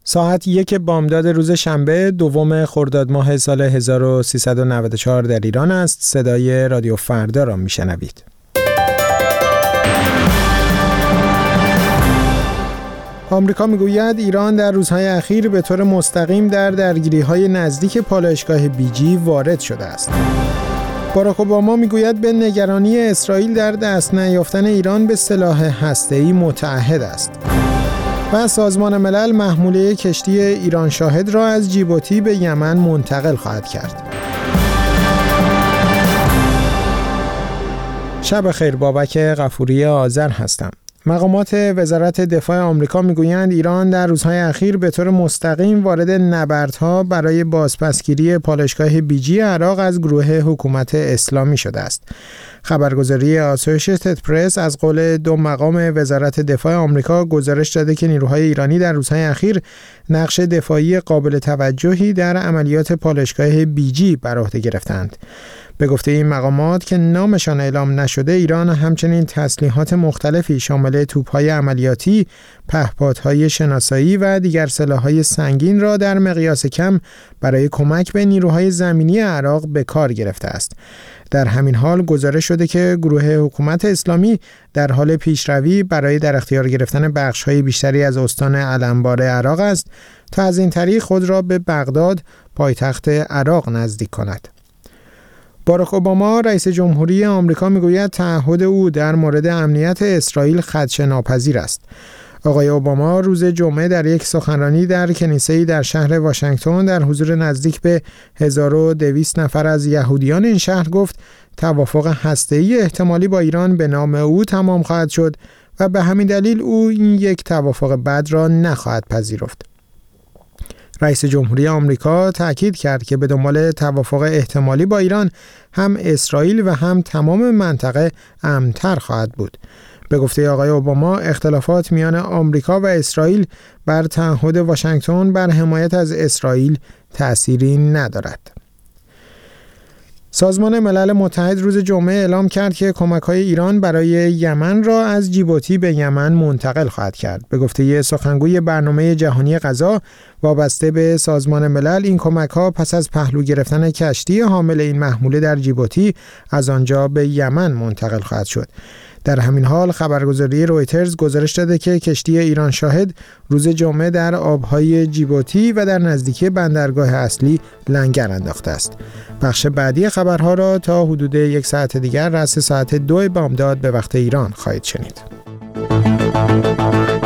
ساعت 1 بامداد روز شنبه دوم خرداد ماه سال 1394 در ایران است. صدای رادیو فردا را میشنوید. آمریکا میگوید ایران در روزهای اخیر به طور مستقیم در درگیری‌های نزدیک پالایشگاه بیجی وارد شده است. باراک اوباما میگوید به نگرانی اسرائیل در دست نیافتن ایران به سلاح هسته‌ای متعهد است. و سازمان ملل محموله کشتی ایران شاهد را از جیبوتی به یمن منتقل خواهد کرد. شب خیر، بابک غفوری آذر هستم. مقامات وزارت دفاع آمریکا میگویند ایران در روزهای اخیر به طور مستقیم وارد نبردها برای بازپسگیری پالایشگاه بیجی عراق از گروه حکومت اسلامی شده است. خبرگزاری آسوشییتد پرس از قول دو مقام وزارت دفاع آمریکا گزارش داده که نیروهای ایرانی در روزهای اخیر نقش دفاعی قابل توجهی در عملیات پالایشگاه بیجی بر عهده گرفتند. به گفته این مقامات که نامشان اعلام نشده، ایران همچنین تسلیحات مختلفی شامل توپ‌های عملیاتی، پهپادهای شناسایی و دیگر سلاح‌های سنگین را در مقیاس کم برای کمک به نیروهای زمینی عراق به کار گرفته است. در همین حال گزارش شده که گروه حکومت اسلامی در حال پیشروی برای در اختیار گرفتن بخش‌های بیشتری از استان علمبار عراق است تا از این طریق خود را به بغداد، پایتخت عراق، نزدیک کند. باراک اوباما رئیس جمهوری آمریکا میگوید تعهد او در مورد امنیت اسرائیل خدشه‌ناپذیر است. آقای اوباما روز جمعه در یک سخنرانی در کنیسه‌ای در شهر واشنگتن در حضور نزدیک به 1200 نفر از یهودیان این شهر گفت توافق هسته‌ای احتمالی با ایران به نام او تمام خواهد شد و به همین دلیل او این یک توافق بد را نخواهد پذیرفت. رئیس جمهوری آمریکا تأکید کرد که به دنبال توافق احتمالی با ایران هم اسرائیل و هم تمام منطقه امن‌تر خواهد بود. به گفته آقای اوباما اختلافات میان آمریکا و اسرائیل بر تعهد واشنگتن بر حمایت از اسرائیل تأثیری ندارد. سازمان ملل متحد روز جمعه اعلام کرد که کمک‌های ایران برای یمن را از جیبوتی به یمن منتقل خواهد کرد. به گفته سخنگوی برنامه جهانی غذا وابسته به سازمان ملل، این کمک‌ها پس از پهلو گرفتن کشتی حامل این محموله در جیبوتی از آنجا به یمن منتقل خواهد شد. در همین حال خبرگزاری رویترز گزارش داده که کشتی ایران شاهد روز جمعه در آبهای جیبوتی و در نزدیکی بندرگاه اصلی لنگر انداخته است. بخش بعدی خبرها را تا حدود 1 ساعت دیگر رأس ساعت 2 بامداد به وقت ایران خواهید شنید.